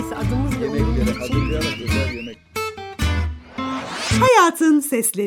neredeyse adımızla Yemeklere hazırlayarak özel yemek. Hayatın Sesleri.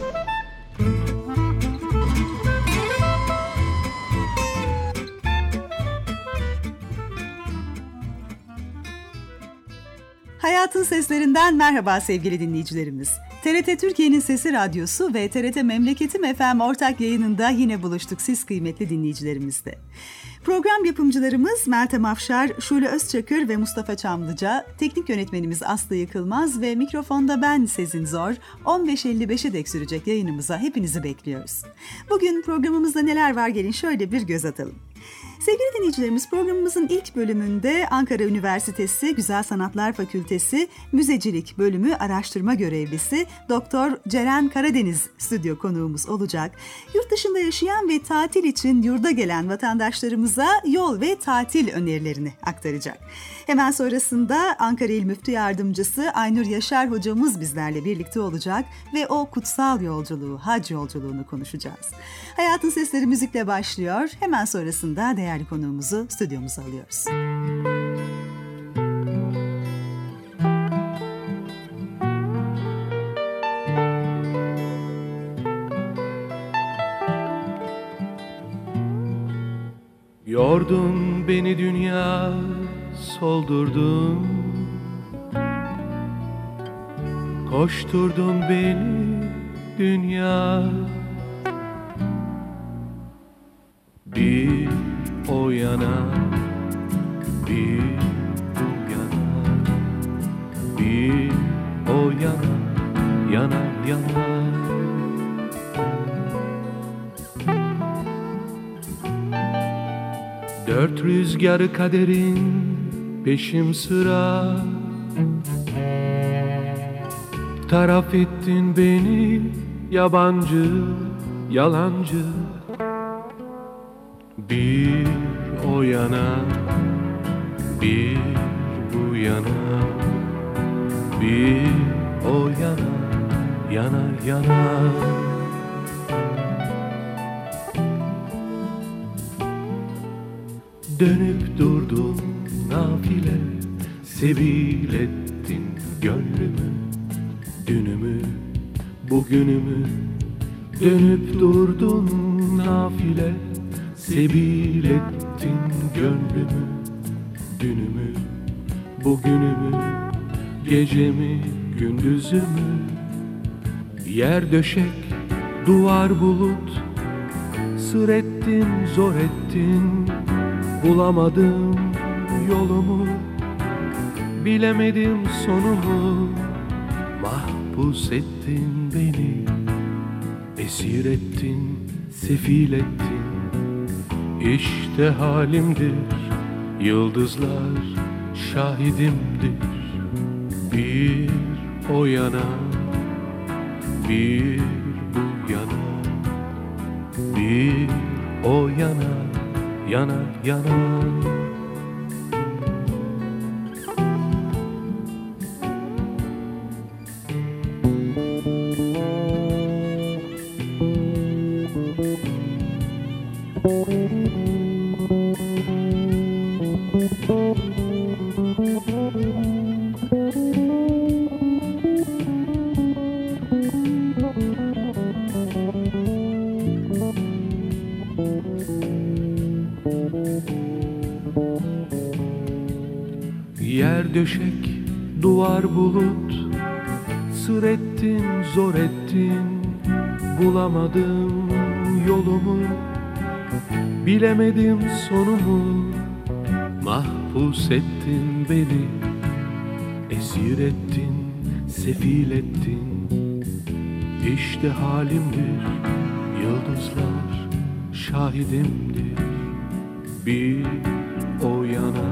Hayatın Seslerinden merhaba sevgili dinleyicilerimiz. TRT Türkiye'nin Sesi Radyosu ve TRT Memleketim FM ortak yayınında yine buluştuk siz kıymetli dinleyicilerimizle. Program yapımcılarımız Meltem Afşar, Şule Özçakır ve Mustafa Çamlıca, teknik yönetmenimiz Aslı Yıkılmaz ve mikrofonda ben Sezin Zor, 15.55'e dek sürecek yayınımıza hepinizi bekliyoruz. Bugün programımızda neler var gelin şöyle bir göz atalım. Sevgili dinleyicilerimiz, programımızın ilk bölümünde Ankara Üniversitesi Güzel Sanatlar Fakültesi Müzecilik Bölümü Araştırma Görevlisi Doktor Ceren Karadeniz stüdyo konuğumuz olacak. Yurt dışında yaşayan ve tatil için yurda gelen vatandaşlarımıza yol ve tatil önerilerini aktaracak. Hemen sonrasında Ankara İl Müftü Yardımcısı Aynur Yaşar hocamız bizlerle birlikte olacak ve o kutsal yolculuğu, hac yolculuğunu konuşacağız. Hayatın Sesleri müzikle başlıyor. Hemen sonrasında değerli konuğumuzu stüdyomuza alıyoruz. Yordun beni dünya, soldurdun, koşturdun beni dünya. Bir o yana, bir bu yana, bir o yana, yana yana. Dört rüzgarı kaderin peşim sıra, taraf ettin beni yabancı, yalancı. Bir o yana, bir bu yana, bir o yana, yana yana. Dönüp durdun nafile, sebil ettin gönlümü, dünümü, bugünümü. Dönüp durdun nafile, sebil ettin gönlümü, dünümü, bugünümü, gecemi, gündüzümü. Yer döşek, duvar bulut, sır ettin, zor ettin. Bulamadım yolumu, bilemedim sonumu. Mahpus ettin beni, esir ettin, sefil ettin. İşte halimdir, yıldızlar şahidimdir. Bir o yana, bir bu yana, bir o yana, yana yana. Yer döşek, duvar bulut, sır ettin, zor ettin. Bulamadım yolumu, bilemedim sonumu. Mahpus ettin beni, esir ettin, sefil ettin. İşte halimdir, yıldızlar şahidimdir. Bir o yana,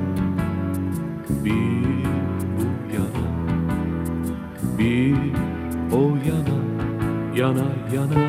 bir bu yana, bir o yana, yana yana.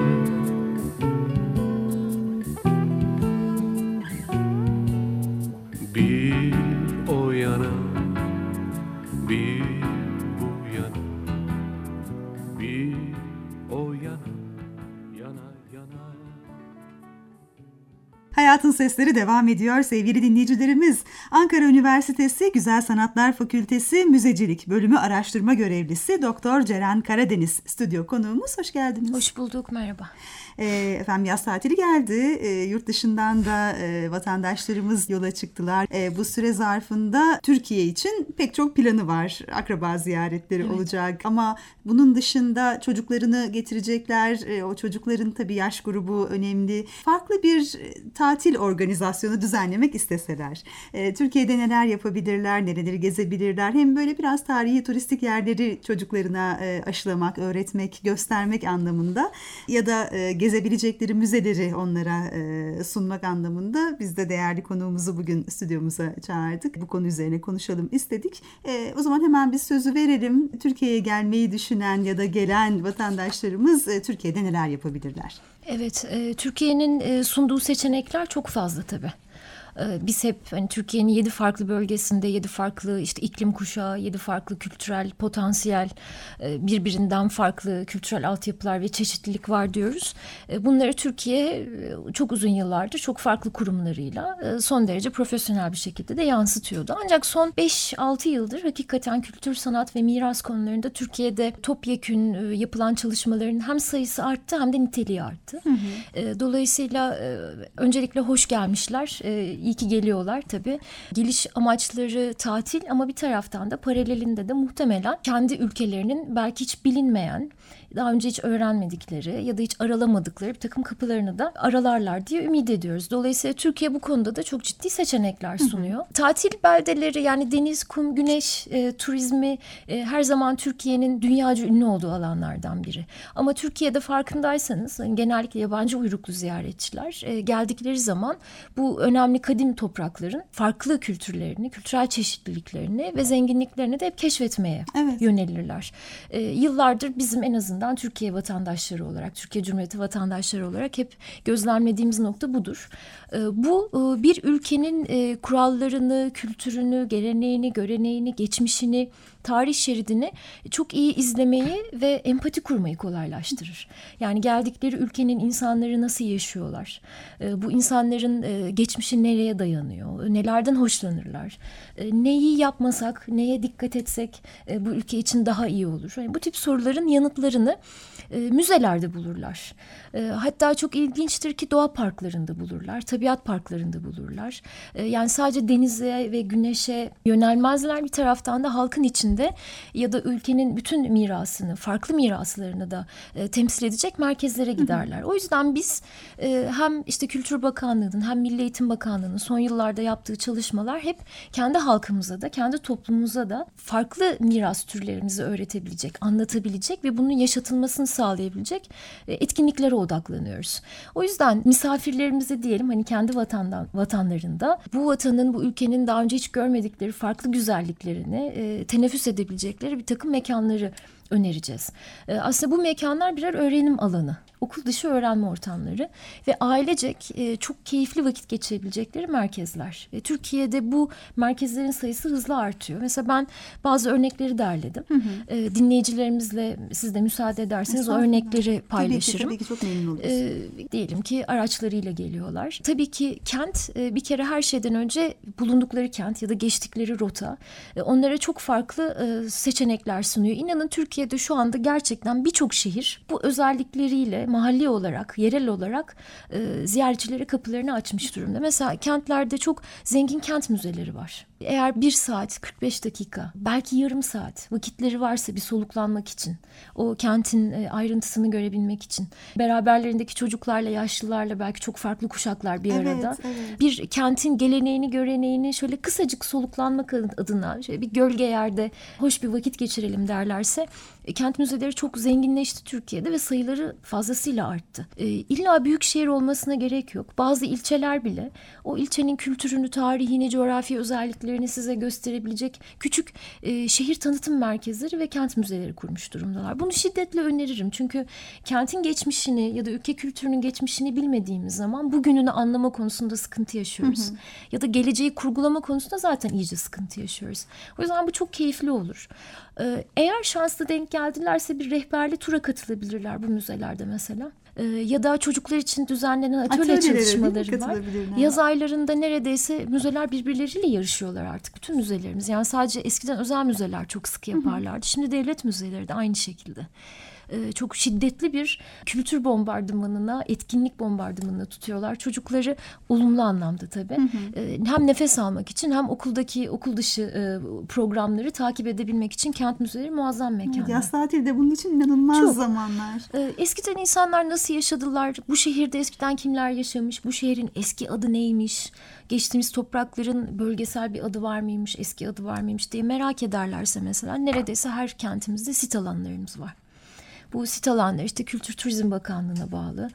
Bir o yana, bir bu yana, bir o yana, yana yana. Hayatın Sesleri devam ediyor sevgili dinleyicilerimiz. Ankara Üniversitesi Güzel Sanatlar Fakültesi Müzecilik Bölümü Araştırma Görevlisi Doktor Ceren Karadeniz stüdyo konuğumuz. Hoş geldiniz. Hoş bulduk, merhaba. Efendim yaz tatili geldi. Yurt dışından da vatandaşlarımız yola çıktılar. Bu süre zarfında Türkiye için pek çok planı var. Akraba ziyaretleri olacak. Ama bunun dışında çocuklarını getirecekler. O çocukların tabii yaş grubu önemli. Farklı bir tatil organizasyonu düzenlemek isteseler. Türkiye'de neler yapabilirler, nereleri gezebilirler. Hem böyle biraz tarihi, turistik yerleri çocuklarına aşılamak, öğretmek, göstermek anlamında ya da gezebilecekleri müzeleri onlara sunmak anlamında biz de değerli konuğumuzu bugün stüdyomuza çağırdık. Bu konu üzerine konuşalım istedik. O zaman hemen bir sözü verelim. Türkiye'ye gelmeyi düşünen ya da gelen vatandaşlarımız Türkiye'de neler yapabilirler? Evet, Türkiye'nin sunduğu seçenekler çok fazla tabii. Biz hep hani Türkiye'nin 7 farklı bölgesinde 7 farklı işte iklim kuşağı, 7 farklı kültürel potansiyel, birbirinden farklı kültürel altyapılar ve çeşitlilik var diyoruz. Bunları Türkiye çok uzun yıllardır çok farklı kurumlarıyla son derece profesyonel bir şekilde de yansıtıyordu. Ancak son 5-6 yıldır hakikaten kültür, sanat ve miras konularında Türkiye'de topyekün yapılan çalışmaların hem sayısı arttı hem de niteliği arttı. Hı hı. Dolayısıyla öncelikle hoş gelmişler. İyi ki geliyorlar tabii. Geliş amaçları tatil ama bir taraftan da paralelinde de muhtemelen kendi ülkelerinin belki hiç bilinmeyen, daha önce hiç öğrenmedikleri ya da hiç aralamadıkları bir takım kapılarını da aralarlar diye ümit ediyoruz. Dolayısıyla Türkiye bu konuda da çok ciddi seçenekler sunuyor. Tatil beldeleri yani deniz, kum, güneş turizmi her zaman Türkiye'nin dünyaca ünlü olduğu alanlardan biri. Ama Türkiye'de farkındaysanız genellikle yabancı uyruklu ziyaretçiler geldikleri zaman bu önemli kadim toprakların farklı kültürlerini, kültürel çeşitliliklerini ve zenginliklerini de hep keşfetmeye yönelirler. Yıllardır bizim en azından Türkiye vatandaşları olarak, Türkiye Cumhuriyeti vatandaşları olarak hep gözlemlediğimiz nokta budur. Bu bir ülkenin kurallarını, kültürünü, geleneğini, göreneğini, geçmişini, tarih şeridini çok iyi izlemeyi ve empati kurmayı kolaylaştırır. Yani geldikleri ülkenin insanları nasıl yaşıyorlar? Bu insanların geçmişi nereye dayanıyor? Nelerden hoşlanırlar? Neyi yapmasak, neye dikkat etsek bu ülke için daha iyi olur? Yani bu tip soruların yanıtlarını müzelerde bulurlar. Hatta çok ilginçtir ki doğa parklarında bulurlar, tabiat parklarında bulurlar. Yani sadece denize ve güneşe yönelmezler, bir taraftan da halkın içinde ya da ülkenin bütün mirasını, farklı miraslarını da temsil edecek merkezlere giderler. O yüzden biz hem işte Kültür Bakanlığı'nın hem Milli Eğitim Bakanlığı'nın son yıllarda yaptığı çalışmalar hep kendi halkımıza da, kendi toplumumuza da farklı miras türlerimizi öğretebilecek, anlatabilecek ve bunun yaşatılmasını sağlayabilecek etkinliklere odaklanıyoruz. O yüzden misafirlerimize diyelim hani kendi vatanlarında bu vatanın, bu ülkenin daha önce hiç görmedikleri farklı güzelliklerini teneffüs edebilecekleri bir takım mekanları önereceğiz. Aslında bu mekanlar birer öğrenim alanı, okul dışı öğrenme ortamları ve ailecek çok keyifli vakit geçirebilecekleri merkezler. Türkiye'de bu merkezlerin sayısı hızla artıyor. Mesela ben bazı örnekleri derledim. Dinleyicilerimizle siz de müsaade ederseniz o örnekleri paylaşırım. Tabii ki çok memnun oluruz. Diyelim ki araçlarıyla geliyorlar. Tabii ki kent bir kere her şeyden önce bulundukları kent ya da geçtikleri rota onlara çok farklı seçenekler sunuyor. İnanın Türkiye'de şu anda gerçekten birçok şehir bu özellikleriyle mahalli olarak, yerel olarak ziyaretçilere kapılarını açmış durumda. Mesela kentlerde çok zengin kent müzeleri var. Eğer 1 saat, 45 dakika, belki yarım saat vakitleri varsa bir soluklanmak için, o kentin ayrıntısını görebilmek için, beraberlerindeki çocuklarla, yaşlılarla belki çok farklı kuşaklar bir arada, bir kentin geleneğini, göreneğini şöyle kısacık soluklanmak adına şöyle bir gölge yerde hoş bir vakit geçirelim derlerse, kent müzeleri çok zenginleşti Türkiye'de ve sayıları fazlasıyla arttı. İlla büyük şehir olmasına gerek yok. Bazı ilçeler bile o ilçenin kültürünü, tarihini, coğrafi özelliklerini size gösterebilecek küçük şehir tanıtım merkezleri ve kent müzeleri kurmuş durumdalar. Bunu şiddetle öneririm. Çünkü kentin geçmişini ya da ülke kültürünün geçmişini bilmediğimiz zaman bugününü anlama konusunda sıkıntı yaşıyoruz. Ya da geleceği kurgulama konusunda zaten iyice sıkıntı yaşıyoruz. O yüzden bu çok keyifli olur. Eğer şanslı denk geldilerse bir rehberli tura katılabilirler bu müzelerde mesela. Ya da çocuklar için düzenlenen atölye Atölyelere çalışmaları var. katılabilirler. Yaz aylarında neredeyse müzeler birbirleriyle yarışıyorlar artık. Bütün müzelerimiz. Yani sadece eskiden özel müzeler çok sık yaparlardı. Şimdi devlet müzeleri de aynı şekilde. Çok şiddetli bir kültür bombardımanına, etkinlik bombardımanına tutuyorlar. Çocukları olumlu anlamda tabii. Hem nefes almak için hem okul dışı programları takip edebilmek için kent müzeleri muazzam mekanlar. Yaz tatili de bunun için inanılmaz Çok. zamanlar. Eskiden insanlar nasıl yaşadılar? Bu şehirde eskiden kimler yaşamış? Bu şehrin eski adı neymiş? Geçtiğimiz toprakların bölgesel bir adı var mıymış? Eski adı var mıymış diye merak ederlerse mesela neredeyse her kentimizde sit alanlarımız var. Bu sit alanları işte Kültür Turizm Bakanlığı'na bağlı.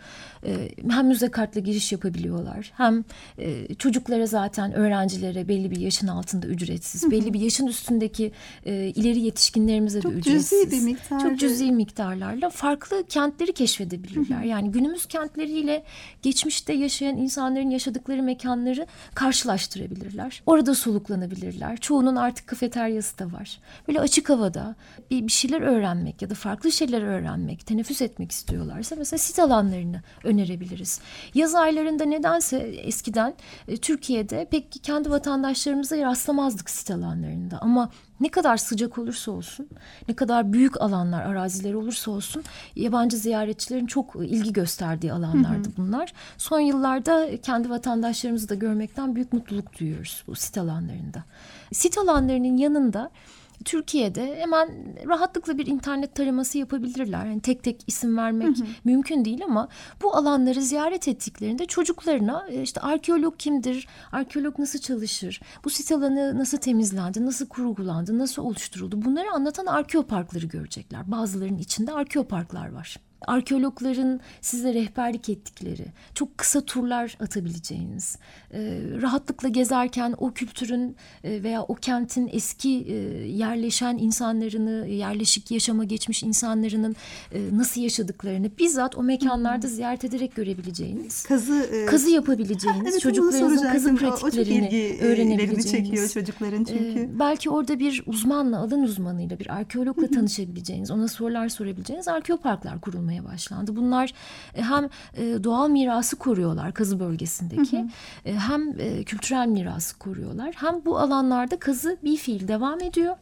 Hem müze kartla giriş yapabiliyorlar. Hem çocuklara zaten öğrencilere belli bir yaşın altında ücretsiz. Belli bir yaşın üstündeki ileri yetişkinlerimize de ücretsiz. Çok cüzi bir miktar. Çok cüzi miktarlarla farklı kentleri keşfedebilirler. Yani günümüz kentleriyle geçmişte yaşayan insanların yaşadıkları mekanları karşılaştırabilirler. Orada soluklanabilirler. Çoğunun artık kafeteryası da var. Böyle açık havada bir şeyler öğrenmek ya da farklı şeyler öğrenmek, teneffüs etmek istiyorlarsa mesela sit alanlarını önerebiliriz. Yaz aylarında nedense eskiden Türkiye'de pek kendi vatandaşlarımıza rastlamazdık sit alanlarında. Ama ne kadar sıcak olursa olsun, ne kadar büyük alanlar, araziler olursa olsun yabancı ziyaretçilerin çok ilgi gösterdiği alanlardı bunlar. Son yıllarda kendi vatandaşlarımızı da görmekten büyük mutluluk duyuyoruz bu sit alanlarında. Sit alanlarının yanında Türkiye'de hemen rahatlıkla bir internet taraması yapabilirler. Yani tek tek isim vermek mümkün değil ama bu alanları ziyaret ettiklerinde çocuklarına işte arkeolog kimdir, arkeolog nasıl çalışır, bu sit alanı nasıl temizlendi, nasıl kurgulandı, nasıl oluşturuldu bunları anlatan arkeoparkları görecekler. Bazılarının içinde arkeoparklar var. Arkeologların size rehberlik ettikleri, çok kısa turlar atabileceğiniz, rahatlıkla gezerken o kültürün veya o kentin eski yerleşen insanlarını, yerleşik yaşama geçmiş insanların nasıl yaşadıklarını bizzat o mekanlarda ziyaret ederek görebileceğiniz, kazı yapabileceğiniz, evet, çocuklarınızın kazı pratiklerini öğrenebileceğiniz. Çekiyor çocukların çünkü. Belki orada bir uzmanla, alan uzmanıyla, bir arkeologla tanışabileceğiniz, ona sorular sorabileceğiniz arkeoparklar kurulmaya başlandı. Bunlar hem doğal mirası koruyorlar kazı bölgesindeki, hem kültürel mirası koruyorlar. Hem bu alanlarda kazı bir fiil devam ediyor.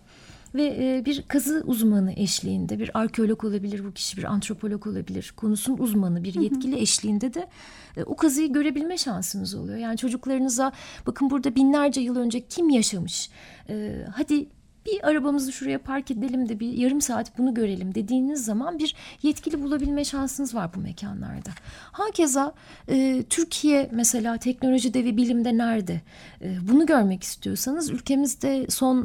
Ve bir kazı uzmanı eşliğinde, bir arkeolog olabilir bu kişi, bir antropolog olabilir, konusunun uzmanı, bir yetkili eşliğinde de o kazıyı görebilme şansınız oluyor. Yani çocuklarınıza bakın burada binlerce yıl önce kim yaşamış, hadi bir arabamızı şuraya park edelim de bir yarım saat bunu görelim dediğiniz zaman bir yetkili bulabilme şansınız var bu mekanlarda. Hakeza Türkiye mesela teknolojide ve bilimde nerede? Bunu görmek istiyorsanız ülkemizde son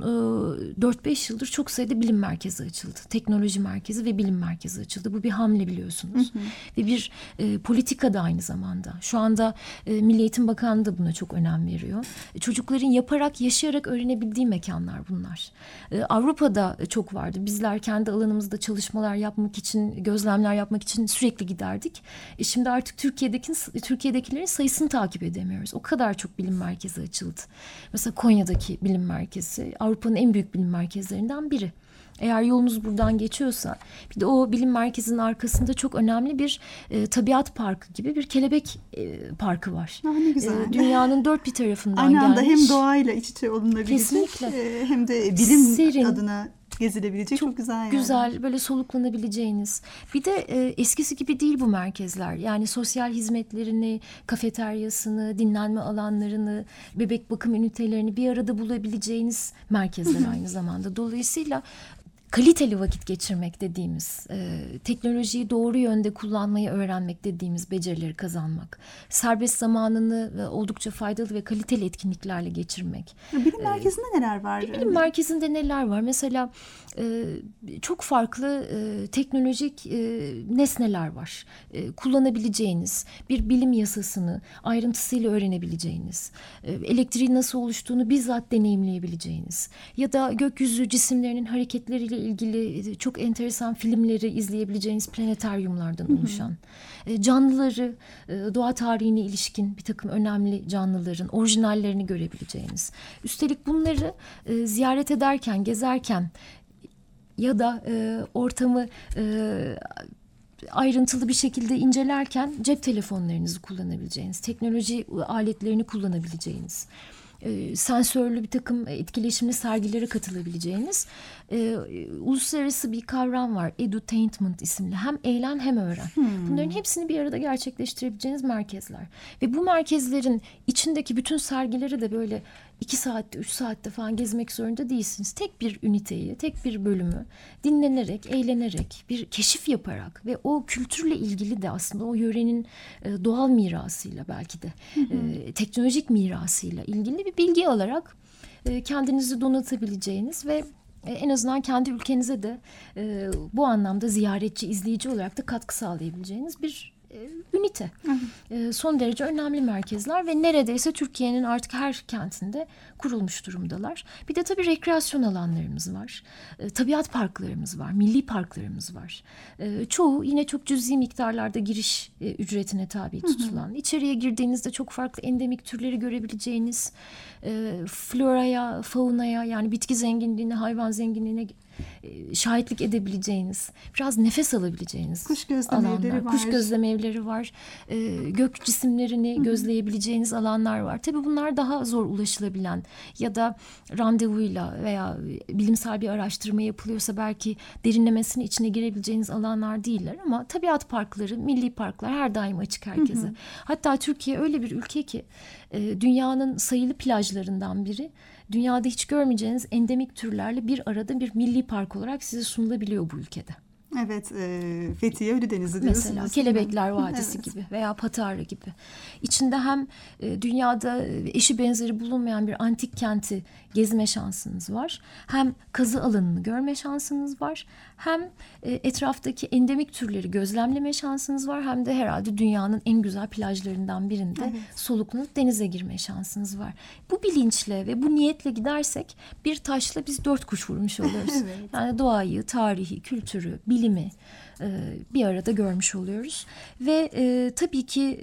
4-5 yıldır çok sayıda bilim merkezi açıldı. Teknoloji merkezi ve bilim merkezi açıldı. Bu bir hamle biliyorsunuz. Ve bir politika da aynı zamanda. Şu anda Milli Eğitim Bakanlığı da buna çok önem veriyor. Çocukların yaparak, yaşayarak öğrenebildiği mekanlar bunlar. Avrupa'da çok vardı. Bizler kendi alanımızda çalışmalar yapmak için, gözlemler yapmak için sürekli giderdik. Şimdi artık Türkiye'dekilerin sayısını takip edemiyoruz. O kadar çok bilim merkezi açıldı. Mesela Konya'daki bilim merkezi Avrupa'nın en büyük bilim merkezlerinden biri. Eğer yolunuz buradan geçiyorsa bir de o bilim merkezinin arkasında çok önemli bir tabiat parkı gibi bir kelebek parkı var. Ne güzel. Dünyanın dört bir tarafından aynı anda gelmiş. hem doğayla iç içe olunabilecek hem de bilim serin, adına gezilebilecek çok güzel yani. Güzel, böyle soluklanabileceğiniz. Bir de eskisi gibi değil bu merkezler. Yani sosyal hizmetlerini, kafeteryasını, dinlenme alanlarını, bebek bakım ünitelerini bir arada bulabileceğiniz merkezler aynı zamanda. Dolayısıyla kaliteli vakit geçirmek dediğimiz, teknolojiyi doğru yönde kullanmayı öğrenmek dediğimiz becerileri kazanmak, serbest zamanını oldukça faydalı ve kaliteli etkinliklerle geçirmek. Bilim merkezinde neler var? Bilim merkezinde neler var? Mesela çok farklı teknolojik nesneler var. Kullanabileceğiniz, bir bilim yasasını ayrıntısıyla öğrenebileceğiniz, elektriğin nasıl oluştuğunu bizzat deneyimleyebileceğiniz ya da gökyüzü cisimlerinin hareketleriyle ilgili çok enteresan filmleri izleyebileceğiniz planetaryumlardan oluşan, canlıları, doğa tarihine ilişkin bir takım önemli canlıların orijinallerini görebileceğiniz. Üstelik bunları ziyaret ederken, gezerken ya da ortamı ayrıntılı bir şekilde incelerken cep telefonlarınızı kullanabileceğiniz, teknoloji aletlerini kullanabileceğiniz, sensörlü bir takım etkileşimli sergilere katılabileceğiniz uluslararası bir kavram var. Edutainment isimli. Hem eğlen hem öğren. Bunların hepsini bir arada gerçekleştirebileceğiniz merkezler. Ve bu merkezlerin içindeki bütün sergileri de böyle 2 saatte, 3 saatte falan gezmek zorunda değilsiniz. Tek bir üniteyi, tek bir bölümü dinlenerek, eğlenerek, bir keşif yaparak ve o kültürle ilgili de aslında o yörenin doğal mirasıyla belki de teknolojik mirasıyla ilgili bir bilgi alarak kendinizi donatabileceğiniz ve en azından kendi ülkenize de bu anlamda ziyaretçi, izleyici olarak da katkı sağlayabileceğiniz bir ünite. Son derece önemli merkezler ve neredeyse Türkiye'nin artık her kentinde kurulmuş durumdalar. Bir de tabii rekreasyon alanlarımız var. Tabiat parklarımız var. Milli parklarımız var. Çoğu yine çok cüzi miktarlarda giriş ücretine tabi tutulan. İçeriye girdiğinizde çok farklı endemik türleri görebileceğiniz, floraya, faunaya, yani bitki zenginliğine, hayvan zenginliğine şahitlik edebileceğiniz, biraz nefes alabileceğiniz kuş gözleme evleri var. Kuş gözleme evleri var. Gök cisimlerini gözleyebileceğiniz alanlar var. Tabii bunlar daha zor ulaşılabilen ya da randevuyla veya bilimsel bir araştırma yapılıyorsa belki derinlemesine içine girebileceğiniz alanlar değiller ama tabiat parkları, milli parklar her daim açık herkese. Hatta Türkiye öyle bir ülke ki dünyanın sayılı plajlarından biri. Dünyada hiç görmeyeceğiniz endemik türlerle bir arada bir milli park olarak size sunulabiliyor bu ülkede. Evet, Fethiye Ölüdeniz'i diyorsunuz. Mesela Kelebekler Vadisi gibi veya Patara gibi. İçinde hem dünyada eşi benzeri bulunmayan bir antik kenti gezme şansınız var. Hem kazı alanını görme şansınız var. Hem etraftaki endemik türleri gözlemleme şansınız var. Hem de herhalde dünyanın en güzel plajlarından birinde soluklanıp denize girme şansınız var. Bu bilinçle ve bu niyetle gidersek bir taşla biz 4 kuş vurmuş oluyoruz. Yani doğayı, tarihi, kültürü, bilimi bir arada görmüş oluyoruz. Ve tabii ki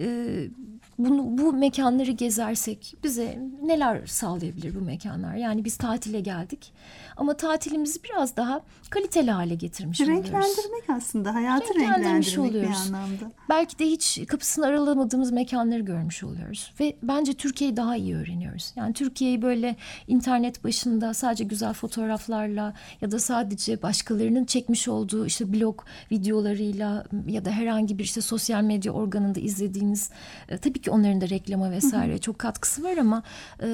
bu mekanları gezersek bize neler sağlayabilir bu mekanlar? Yani biz tatile geldik ama tatilimizi biraz daha kaliteli hale getirmiş oluyoruz. Renklendirmek aslında, hayatı renklendirmek oluyoruz bir anlamda. Belki de hiç kapısını aralamadığımız mekanları görmüş oluyoruz. Ve bence Türkiye'yi daha iyi öğreniyoruz. Yani Türkiye'yi böyle internet başında sadece güzel fotoğraflarla ya da sadece başkalarının çekmiş olduğu işte blog videolarıyla ya da herhangi bir işte sosyal medya organında izlediğiniz tabii ki onların da reklama vesaire çok katkısı var ama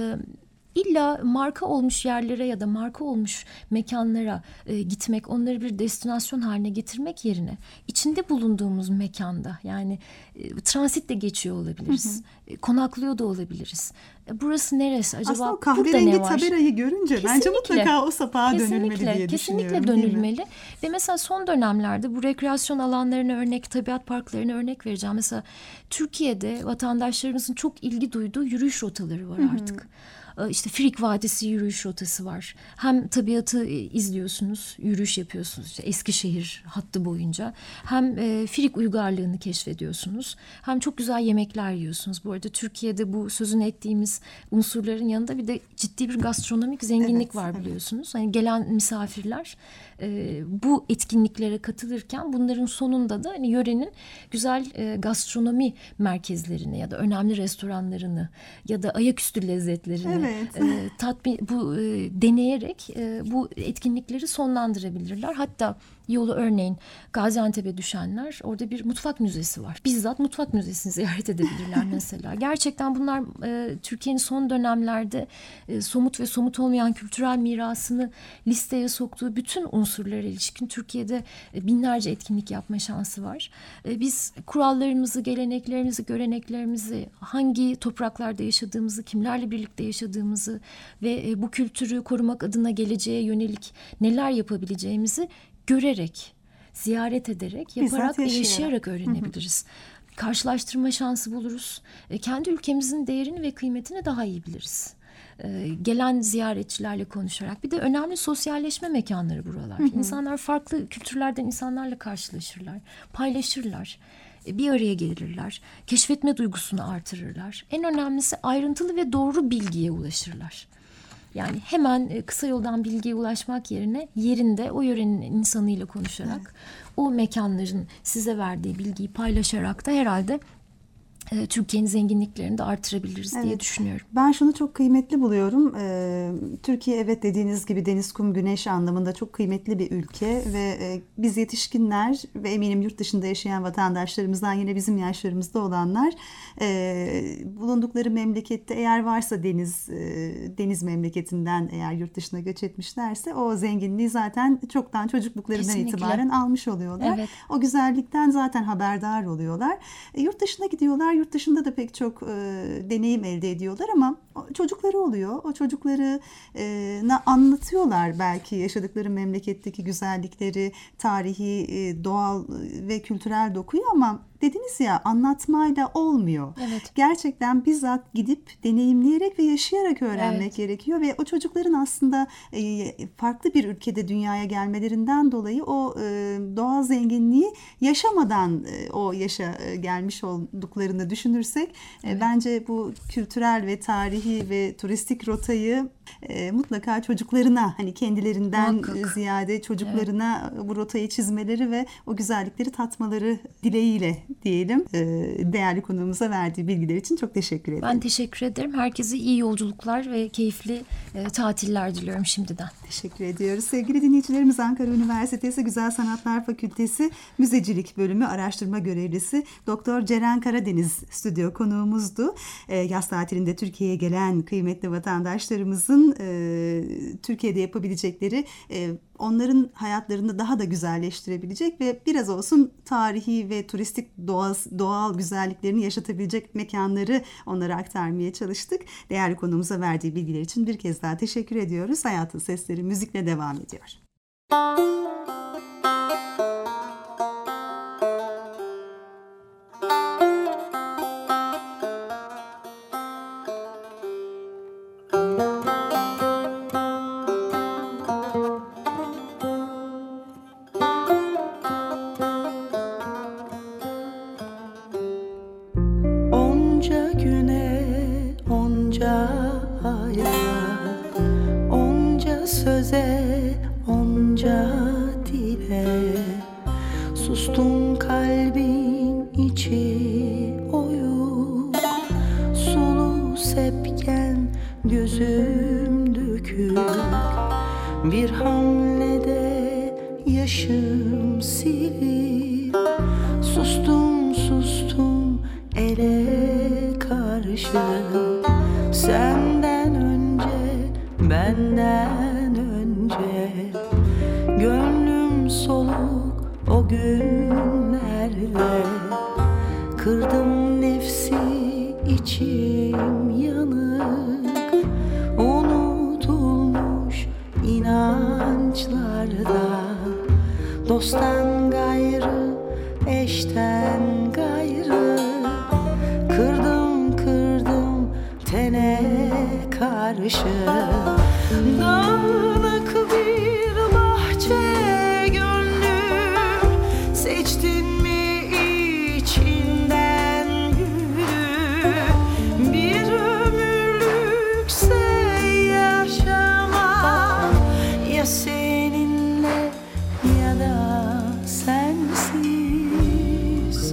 İlla marka olmuş yerlere ya da marka olmuş mekanlara gitmek, onları bir destinasyon haline getirmek yerine içinde bulunduğumuz mekanda, yani transitle geçiyor olabiliriz, konaklıyor da olabiliriz. Burası neresi? Acaba aslında o burada ne kahverengi var? taberayı görünce Kesinlikle, bence mutlaka o sapağa dönülmeli diye düşünüyorum. Kesinlikle dönülmeli. Ve mesela son dönemlerde bu rekreasyon alanlarına örnek, tabiat parklarına örnek vereceğim. Mesela Türkiye'de vatandaşlarımızın çok ilgi duyduğu yürüyüş rotaları var artık. İşte Frig Vadisi yürüyüş rotası var. Hem tabiatı izliyorsunuz, yürüyüş yapıyorsunuz işte Eskişehir hattı boyunca. Hem Frig uygarlığını keşfediyorsunuz. Hem çok güzel yemekler yiyorsunuz. Bu arada Türkiye'de bu sözünü ettiğimiz unsurların yanında bir de ciddi bir gastronomik zenginlik var biliyorsunuz. Hani gelen misafirler bu etkinliklere katılırken bunların sonunda da hani yörenin güzel gastronomi merkezlerini ya da önemli restoranlarını ya da ayaküstü lezzetlerini deneyerek bu etkinlikleri sonlandırabilirler. Hatta yolu örneğin Gaziantep'e düşenler, orada bir mutfak müzesi var. Bizzat mutfak müzesini ziyaret edebilirler mesela. Gerçekten bunlar Türkiye'nin son dönemlerde somut ve somut olmayan kültürel mirasını listeye soktuğu bütün unsurlara ilişkin Türkiye'de binlerce etkinlik yapma şansı var. Biz kurallarımızı, geleneklerimizi, göreneklerimizi, hangi topraklarda yaşadığımızı, kimlerle birlikte yaşadığımızı ve bu kültürü korumak adına geleceğe yönelik neler yapabileceğimizi görerek, ziyaret ederek, yaparak ve yaşayarak öğrenebiliriz. Karşılaştırma şansı buluruz. Kendi ülkemizin değerini ve kıymetini daha iyi biliriz. Gelen ziyaretçilerle konuşarak. Bir de önemli sosyalleşme mekanları buralar. İnsanlar farklı kültürlerden insanlarla karşılaşırlar, paylaşırlar. Bir araya gelirler, keşfetme duygusunu artırırlar. En önemlisi ayrıntılı ve doğru bilgiye ulaşırlar. Yani hemen kısa yoldan bilgiye ulaşmak yerine yerinde o yörenin insanıyla konuşarak, o mekanların size verdiği bilgiyi paylaşarak da herhalde Türkiye'nin zenginliklerini de artırabiliriz diye düşünüyorum. Ben şunu çok kıymetli buluyorum. Türkiye, evet, dediğiniz gibi deniz, kum, güneş anlamında çok kıymetli bir ülke ve biz yetişkinler ve eminim yurt dışında yaşayan vatandaşlarımızdan, yine bizim yaşlarımızda olanlar, bulundukları memlekette eğer varsa deniz memleketinden eğer yurt dışına göç etmişlerse o zenginliği zaten çoktan çocukluklarından Kesinlikle itibaren almış oluyorlar. Evet. O güzellikten zaten haberdar oluyorlar. Yurt dışına gidiyorlar. Yurt dışında da pek çok deneyim elde ediyorlar ama çocukları oluyor. O çocukları anlatıyorlar belki yaşadıkları memleketteki güzellikleri, tarihi, doğal ve kültürel dokuyu ama dediniz ya, anlatmayla olmuyor. Evet. Gerçekten bizzat gidip deneyimleyerek ve yaşayarak öğrenmek gerekiyor ve o çocukların aslında farklı bir ülkede dünyaya gelmelerinden dolayı o doğal zenginliği yaşamadan o yaşa gelmiş olduklarını düşünürsek bence bu kültürel ve tarihi ve turistik rotayı mutlaka çocuklarına, hani kendilerinden Muhakkak. ziyade çocuklarına bu rotayı çizmeleri ve o güzellikleri tatmaları dileğiyle diyelim. Değerli konuğumuza verdiği bilgiler için çok teşekkür ederim. Ben teşekkür ederim. Herkese iyi yolculuklar ve keyifli tatiller diliyorum şimdiden. Teşekkür ediyoruz. Sevgili dinleyicilerimiz, Ankara Üniversitesi Güzel Sanatlar Fakültesi Müzecilik Bölümü araştırma görevlisi Doktor Ceren Karadeniz stüdyo konuğumuzdu. Yaz tatilinde Türkiye'ye gelen kıymetli vatandaşlarımızın Türkiye'de yapabilecekleri, onların hayatlarını daha da güzelleştirebilecek ve biraz olsun tarihi ve turistik doğal güzelliklerini yaşatabilecek mekanları onlara aktarmaya çalıştık. Değerli konuğumuza verdiği bilgiler için bir kez daha teşekkür ediyoruz. Hayatın Sesleri müzikle devam ediyor. Onca güne, onca aya, onca söze, onca dile, sustum kalbin içi oyuk, sulu sepken gözüm dökük, bir hamlede yaşım silip, sustum sustum ele karşı, senden önce, benden önce, gönlüm soluk o günlerle, kırdım nefsi içim yanık, unutulmuş inançlarda, dosttan gayrı, eşten gayrı, kırdım kırdım tene karşı. Dağınık bir bahçe gönlüm, seçtin mi içinden gülü, bir ömürlükse yaşamak, ya seninle ya da sensiz.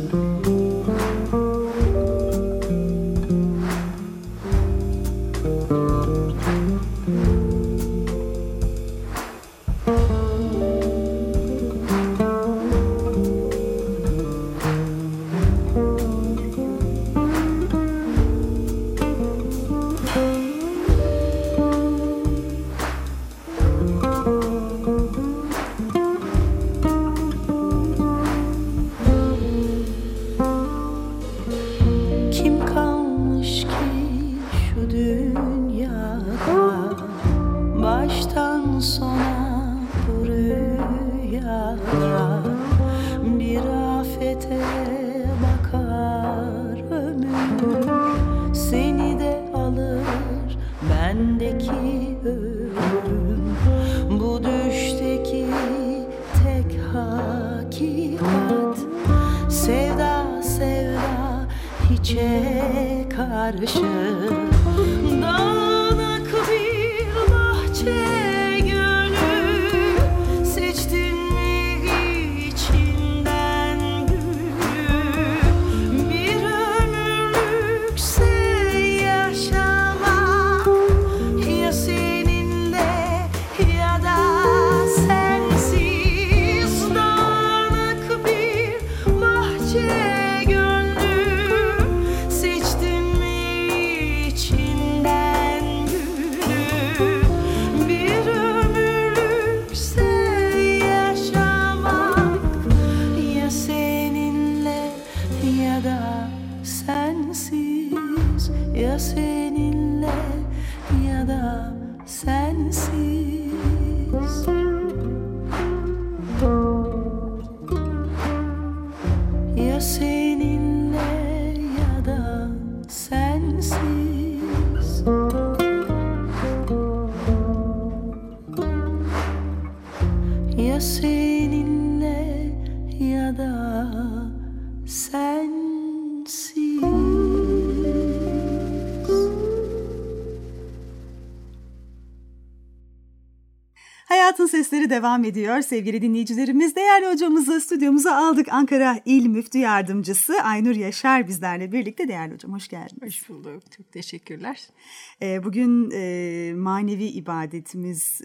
Kim kalmış ki şu dünyada, baştan sona bu rüyada, bir afete bakar ömür, seni de alır bendeki ölüm, bu düşteki tek hakikat, sevda sevda hiçe karşı. Dağınık bir Hayatın Sesleri devam ediyor. Sevgili dinleyicilerimiz, değerli hocamızı stüdyomuza aldık. Ankara İl Müftü Yardımcısı Aynur Yaşar bizlerle birlikte. Değerli hocam, hoş geldiniz. Hoş bulduk. Çok teşekkürler. Bugün manevi ibadetimiz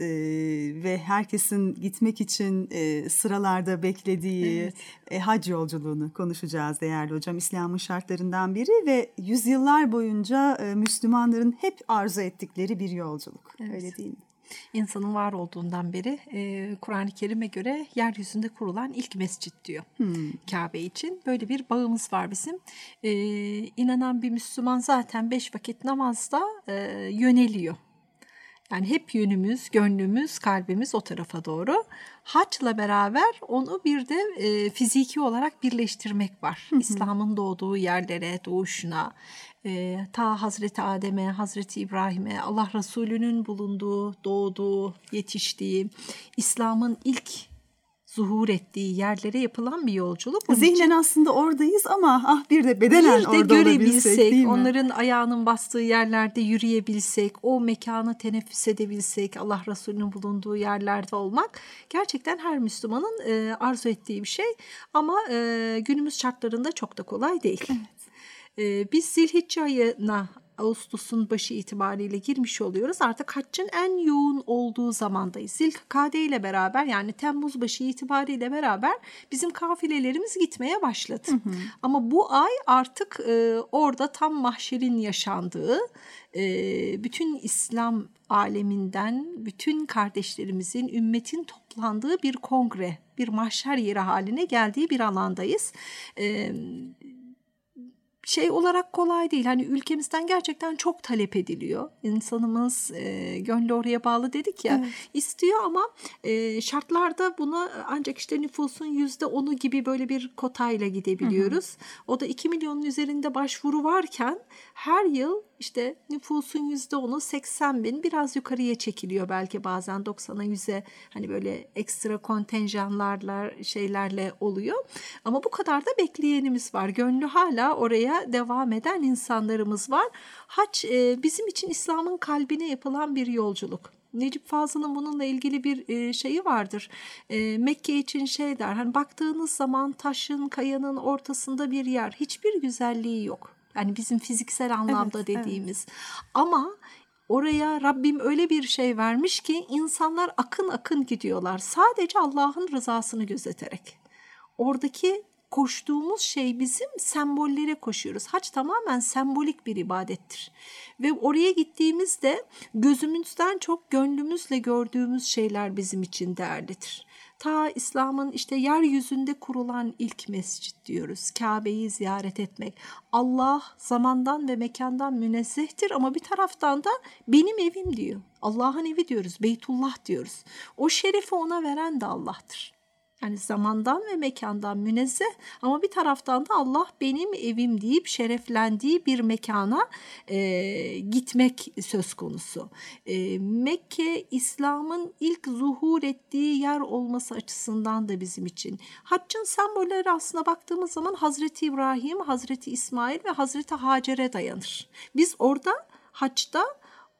ve herkesin gitmek için sıralarda beklediği hac yolculuğunu konuşacağız değerli hocam. İslam'ın şartlarından biri ve yüzyıllar boyunca Müslümanların hep arzu ettikleri bir yolculuk. Evet. Öyle değil mi? İnsanın var olduğundan beri Kur'an-ı Kerim'e göre yeryüzünde kurulan ilk mescit diyor Kabe için. Böyle bir bağımız var bizim. İnanan bir Müslüman zaten 5 vakit namazda yöneliyor. Yani hep yönümüz, gönlümüz, kalbimiz o tarafa doğru. Haçla beraber onu bir de fiziki olarak birleştirmek var. İslam'ın doğduğu yerlere, doğuşuna, ta Hazreti Adem'e, Hazreti İbrahim'e, Allah Resulü'nün bulunduğu, doğduğu, yetiştiği, İslam'ın ilk zuhur ettiği yerlere yapılan bir yolculuk. Onun zihnen için aslında oradayız ama bir de bedenen orada görebilsek, değil mi? onların ayağının bastığı yerlerde yürüyebilsek, o mekanı teneffüs edebilsek, Allah Resulü'nün bulunduğu yerlerde olmak gerçekten her Müslümanın arzu ettiği bir şey. Ama günümüz şartlarında çok da kolay değil. Evet. Biz Zilhicce ayına Ağustos'un başı itibariyle girmiş oluyoruz. Artık haccın en yoğun olduğu zamandayız. Zilkade ile beraber, yani Temmuz başı itibariyle beraber bizim kafilelerimiz gitmeye başladı. Ama bu ay artık orada tam mahşerin yaşandığı, bütün İslam aleminden bütün kardeşlerimizin, ümmetin toplandığı bir kongre, bir mahşer yeri haline geldiği bir alandayız. Şey olarak kolay değil. Hani ülkemizden gerçekten çok talep ediliyor. İnsanımız gönlü oraya bağlı dedik ya, istiyor ama şartlarda buna ancak işte nüfusun %10'u gibi böyle bir kotayla gidebiliyoruz. O da 2 milyonun üzerinde başvuru varken her yıl işte nüfusun %10'u 80 bin, biraz yukarıya çekiliyor belki bazen 90'a 100'e, hani böyle ekstra kontenjanlarla şeylerle oluyor. Ama bu kadar da bekleyenimiz var. Gönlü hala oraya devam eden insanlarımız var. Hac bizim için İslam'ın kalbine yapılan bir yolculuk. Necip Fazıl'ın bununla ilgili bir şeyi vardır. Mekke için şey der, hani baktığınız zaman taşın, kayanın ortasında bir yer, hiçbir güzelliği yok. Yani bizim fiziksel anlamda dediğimiz. Ama oraya Rabbim öyle bir şey vermiş ki insanlar akın akın gidiyorlar. Sadece Allah'ın rızasını gözeterek. Oradaki koştuğumuz şey, bizim sembollere koşuyoruz. Hac tamamen sembolik bir ibadettir. Ve oraya gittiğimizde gözümüzden çok gönlümüzle gördüğümüz şeyler bizim için değerlidir. Ta İslam'ın işte yeryüzünde kurulan ilk mescit diyoruz. Kabe'yi ziyaret etmek. Allah zamandan ve mekandan münezzehtir ama bir taraftan da benim evim diyor. Allah'ın evi diyoruz, Beytullah diyoruz. O şerefi ona veren de Allah'tır. Yani zamandan ve mekandan münezzeh ama bir taraftan da Allah benim evim deyip şereflendiği bir mekana gitmek söz konusu. Mekke İslam'ın ilk zuhur ettiği yer olması açısından da bizim için. Haccın sembolleri aslında baktığımız zaman Hazreti İbrahim, Hazreti İsmail ve Hazreti Hacer'e dayanır. Biz orada haccda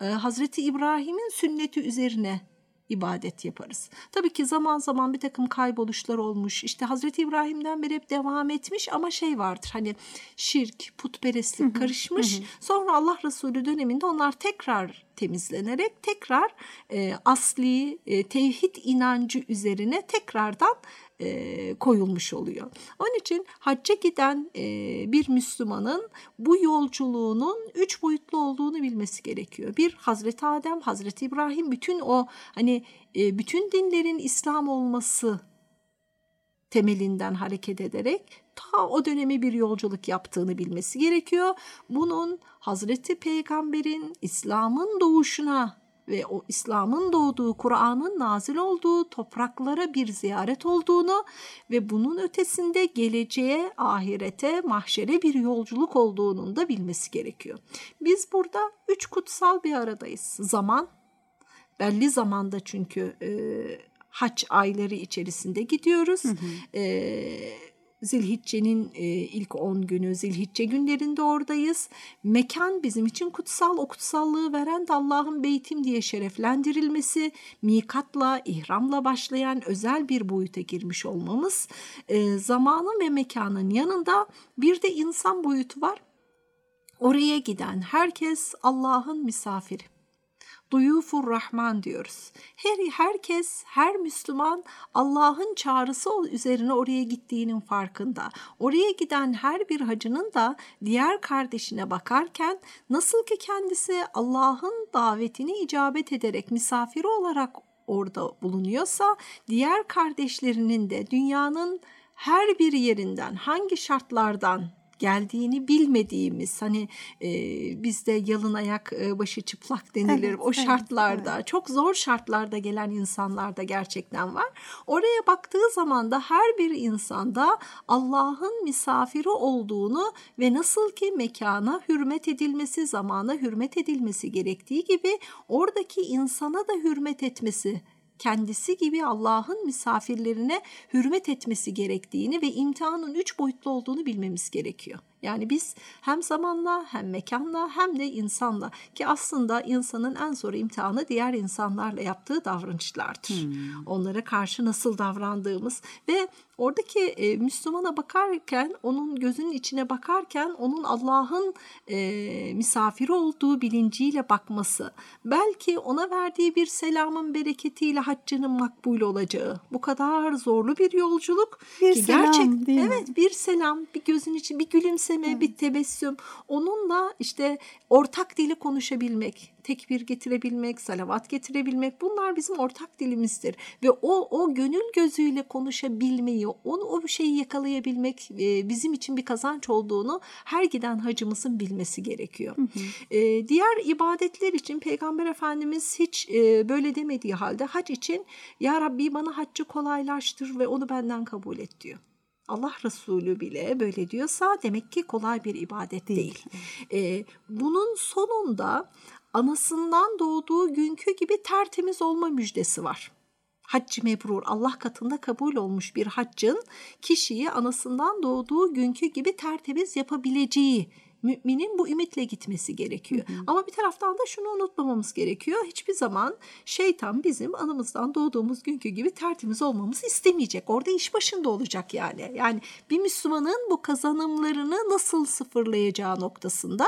Hazreti İbrahim'in sünneti üzerine ibadet yaparız. Tabii ki zaman zaman bir takım kayboluşlar olmuş. İşte Hazreti İbrahim'den beri hep devam etmiş ama şey vardır, hani şirk, putperestlik karışmış. Sonra Allah Resulü döneminde onlar tekrar temizlenerek tekrar asli tevhid inancı üzerine tekrardan koyulmuş oluyor. Onun için hacca giden bir Müslümanın bu yolculuğunun 3 boyutlu olduğunu bilmesi gerekiyor. Bir, Hazreti Adem, Hazreti İbrahim, bütün o hani bütün dinlerin İslam olması temelinden hareket ederek ta o dönemi bir yolculuk yaptığını bilmesi gerekiyor. Bunun Hazreti Peygamber'in İslam'ın doğuşuna ve o İslam'ın doğduğu, Kur'an'ın nazil olduğu topraklara bir ziyaret olduğunu ve bunun ötesinde geleceğe, ahirete, mahşere bir yolculuk olduğunun da bilmesi gerekiyor. Biz burada 3 kutsal bir aradayız. Zaman, belli zamanda çünkü hac ayları içerisinde gidiyoruz. Zilhicce'nin ilk 10 günü, Zilhicce günlerinde oradayız. Mekan bizim için kutsal, o kutsallığı veren de Allah'ın beytim diye şereflendirilmesi, mikatla, ihramla başlayan özel bir boyuta girmiş olmamız. Zamanın ve mekanın yanında bir de insan boyutu var. Oraya giden herkes Allah'ın misafiri. Duyufur Rahman diyoruz. Herkes, her Müslüman Allah'ın çağrısı üzerine oraya gittiğinin farkında. Oraya giden her bir hacının da diğer kardeşine bakarken nasıl ki kendisi Allah'ın davetini icabet ederek misafiri olarak orada bulunuyorsa, diğer kardeşlerinin de dünyanın her bir yerinden, hangi şartlardan geldiğini bilmediğimiz, hani bizde yalın ayak başı çıplak denilir, evet, o şartlarda, evet, çok zor şartlarda gelen insanlar da gerçekten var. Oraya baktığı zaman da her bir insanda Allah'ın misafiri olduğunu ve nasıl ki mekana hürmet edilmesi, zamana hürmet edilmesi gerektiği gibi oradaki insana da hürmet etmesi, kendisi gibi Allah'ın misafirlerine hürmet etmesi gerektiğini ve imtihanın 3 boyutlu olduğunu bilmemiz gerekiyor. Yani biz hem zamanla hem mekanla hem de insanla, ki aslında insanın en zor imtihanı diğer insanlarla yaptığı davranışlardır. Onlara karşı nasıl davrandığımız ve oradaki Müslümana bakarken, onun gözünün içine bakarken onun Allah'ın misafiri olduğu bilinciyle bakması, belki ona verdiği bir selamın bereketiyle haccının makbul olacağı, bu kadar zorlu bir yolculuk bir ki selam, gerçek, değil mi? evet, bir selam, bir gözün için bir gülümseme, bir tebessüm, onunla işte ortak dili konuşabilmek, tekbir getirebilmek, salavat getirebilmek, bunlar bizim ortak dilimizdir ve o gönül gözüyle konuşabilmeyi, o şeyi yakalayabilmek bizim için bir kazanç olduğunu her giden hacımızın bilmesi gerekiyor. Diğer ibadetler için Peygamber Efendimiz hiç böyle demediği halde hac için "Ya Rabbi bana haccı kolaylaştır ve onu benden kabul et" diyor. Allah Resulü bile böyle diyorsa demek ki kolay bir ibadet değil. Bunun sonunda anasından doğduğu günkü gibi tertemiz olma müjdesi var. Hac-ı mebrur, Allah katında kabul olmuş bir haccın kişiyi anasından doğduğu günkü gibi tertemiz yapabileceği, müminin bu ümitle gitmesi gerekiyor. Ama bir taraftan da şunu unutmamamız gerekiyor. Hiçbir zaman şeytan bizim anamızdan doğduğumuz günkü gibi tertemiz olmamızı istemeyecek. Orada iş başında olacak yani. Yani bir Müslümanın bu kazanımlarını nasıl sıfırlayacağı noktasında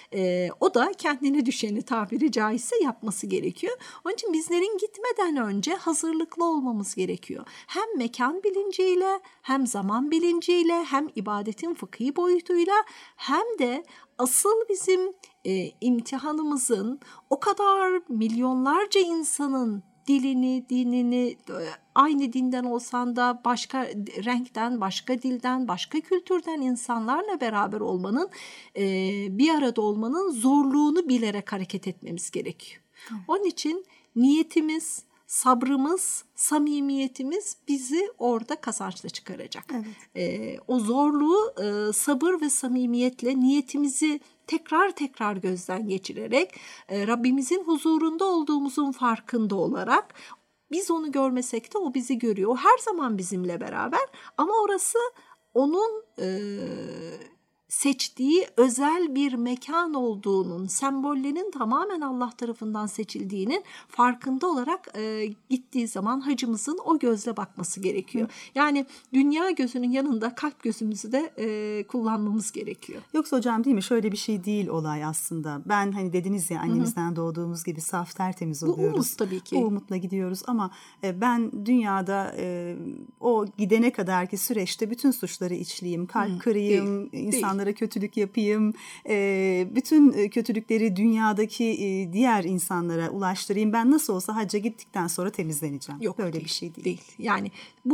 o da kendine düşeni tabiri caizse yapması gerekiyor. Onun için bizlerin gitmeden önce hazırlıklı olmamız gerekiyor. Hem mekan bilinciyle, hem zaman bilinciyle, hem ibadetin fıkhi boyutuyla, hem de asıl bizim imtihanımızın o kadar milyonlarca insanın dilini, dinini, aynı dinden olsan da başka renkten, başka dilden, başka kültürden insanlarla beraber olmanın, bir arada olmanın zorluğunu bilerek hareket etmemiz gerekiyor. Onun için niyetimiz, sabrımız, samimiyetimiz bizi orada kazançla çıkaracak. Evet. O zorluğu sabır ve samimiyetle niyetimizi tekrar gözden geçirerek Rabbimizin huzurunda olduğumuzun farkında olarak, biz onu görmesek de o bizi görüyor. O her zaman bizimle beraber ama orası onun seçtiği özel bir mekan olduğunun, sembollerin tamamen Allah tarafından seçildiğinin farkında olarak gittiği zaman hacımızın o gözle bakması gerekiyor. Yani dünya gözünün yanında kalp gözümüzü de kullanmamız gerekiyor. Yoksa hocam değil mi? Şöyle bir şey değil olay aslında. Ben hani dediniz ya annemizden doğduğumuz gibi saf tertemiz oluyoruz. Bu umut tabii ki. Bu umutla gidiyoruz ama ben dünyada o gidene kadarki süreçte bütün suçları işleyeyim, kalp kırayım, insanlara kötülük yapayım, bütün kötülükleri dünyadaki diğer insanlara ulaştırayım. Ben nasıl olsa hacca gittikten sonra temizleneceğim. Yok, böyle değil, bir şey değil. Değil. Yani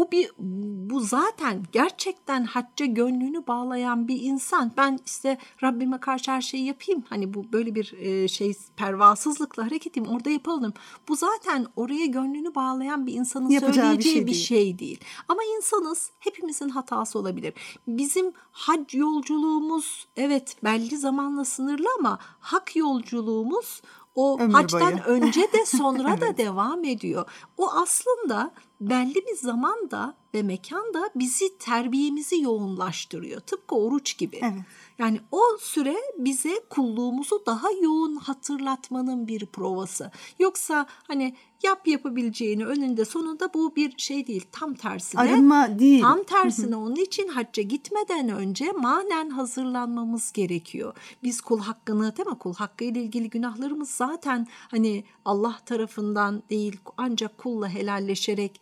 bu zaten gerçekten hacca gönlünü bağlayan bir insan. Ben işte Rabbime karşı her şeyi yapayım. Hani bu böyle bir pervasızlıkla hareket edeyim. Orada yapalım. Bu zaten oraya gönlünü bağlayan bir insanın yapacağı söyleyeceği bir şey değil. Ama insanız. Hepimizin hatası olabilir. Bizim hac yolculuğumuz evet belli zamanla sınırlı ama hak yolculuğumuz o ömür haçtan boyu. önce de sonra Evet. da devam ediyor. O aslında belli bir zamanda ve mekanda bizi terbiyemizi yoğunlaştırıyor. Tıpkı oruç gibi. Evet. Yani o süre bize kulluğumuzu daha yoğun hatırlatmanın bir provası. Yoksa hani yapabileceğini önünde sonunda bu bir şey değil. Tam tersine. Arınma değil. Tam tersine onun için hacca gitmeden önce manen hazırlanmamız gerekiyor. Biz kul hakkını değil mi? Kul hakkı ile ilgili günahlarımız zaten hani Allah tarafından değil ancak kulla helalleşerek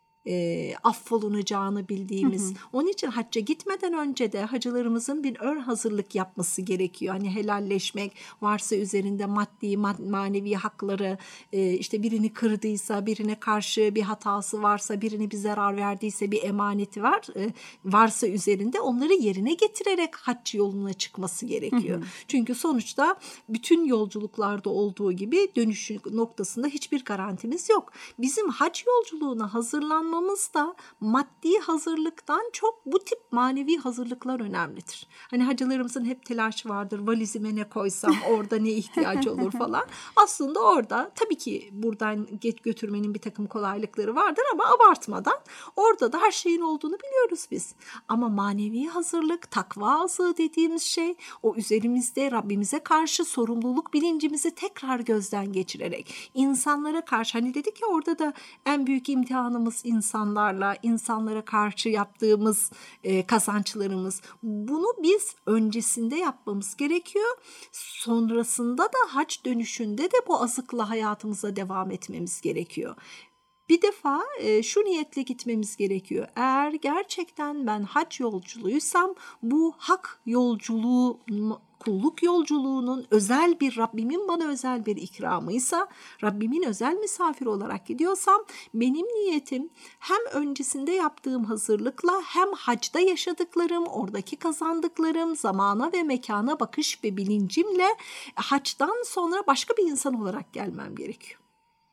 affolunacağını bildiğimiz. Onun için hacca gitmeden önce de hacılarımızın bir ön hazırlık yapması gerekiyor. Hani helalleşmek varsa üzerinde maddi manevi hakları işte birini kırdıysa, birine karşı bir hatası varsa, birine bir zarar verdiyse, bir emaneti varsa üzerinde onları yerine getirerek hac yoluna çıkması gerekiyor. Çünkü sonuçta bütün yolculuklarda olduğu gibi dönüş noktasında hiçbir garantimiz yok. Bizim hac yolculuğuna hazırlanmamız da maddi hazırlıktan çok bu tip manevi hazırlıklar önemlidir. Hani hacılarımızın hep telaşı vardır. Valizime ne koysam orada ne ihtiyacı olur falan. Aslında orada tabii ki buradan götürmenin bir takım kolaylıkları vardır ama abartmadan orada da her şeyin olduğunu biliyoruz biz. Ama manevi hazırlık, takva azığı dediğimiz şey o üzerimizde Rabbimize karşı sorumluluk bilincimizi tekrar gözden geçirerek insanlara karşı hani dedik ya orada da en büyük imtihanımız insanlara karşı yaptığımız kazançlarımız. Bunu biz öncesinde yapmamız gerekiyor. Sonrasında da hac dönüşünde de bu azıkla hayatımıza devam etmemiz gerekiyor. Bir defa şu niyetle gitmemiz gerekiyor. Eğer gerçekten ben hac yolculuysam bu hak yolculuğu kulluk yolculuğunun özel bir Rabbimin bana özel bir ikramıysa, Rabbimin özel misafiri olarak gidiyorsam benim niyetim hem öncesinde yaptığım hazırlıkla hem hacda yaşadıklarım, oradaki kazandıklarım, zamana ve mekana bakış ve bilincimle hacdan sonra başka bir insan olarak gelmem gerekiyor.